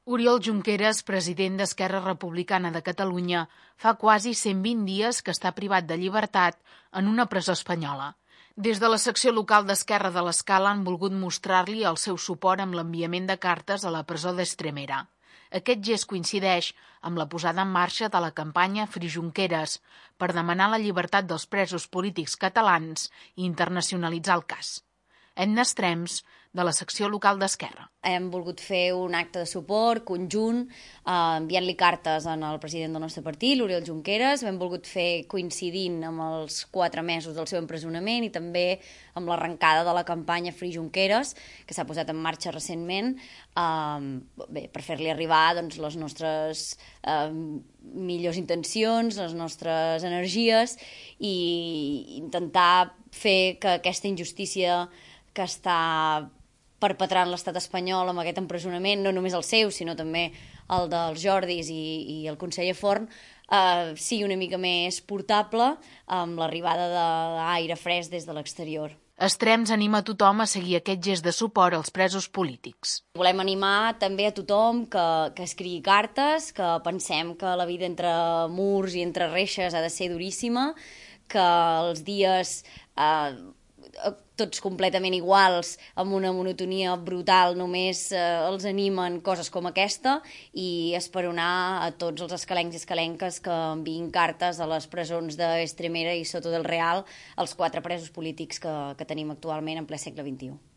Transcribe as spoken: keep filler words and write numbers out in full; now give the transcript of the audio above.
Oriol Junqueras, president d'Esquerra Republicana de Catalunya, fa quasi cent vint dies que està privat de llibertat en una presó espanyola. Des de la secció local d'Esquerra de l'Escala han volgut mostrar-li el seu suport amb l'enviament de cartes a la presó d'Estremera. Aquest gest coincideix amb la posada en marxa de la campanya Free Junqueras per demanar la llibertat dels presos polítics catalans i internacionalitzar el cas. Edna Estrems, de la secció local d'Esquerra. Hem volgut fer un acte de suport conjunt, eh, enviant-li cartes al president del nostre partit, l'Oriol Junqueras. Hem volgut fer coincidint amb els quatre mesos del seu empresonament i també amb l'arrencada de la campanya Free Junqueras, que s'ha posat en marxa recentment, eh, bé, per fer-li arribar doncs, les nostres eh, millors intencions, les nostres energies i intentar fer que aquesta injustícia que està perpetrant l'estat espanyol amb aquest empresonament, no només el seu, sinó també el dels Jordis i, i el conseller Forn, eh, sigui una mica més portable amb l'arribada d'aire fresc des de l'exterior. Estrems anima a tothom a seguir aquest gest de suport als presos polítics. Volem animar també a tothom que, que escrigui cartes, que pensem que la vida entre murs i entre reixes ha de ser duríssima, que els dies eh, tots completament iguals, amb una monotonia brutal, només eh, els animen coses com aquesta i esperonar a tots els escalencs i escalenques que enviïn cartes a les presons d'Estremera i Soto del Real, els quatre presos polítics que, que tenim actualment en ple segle vint-i-u.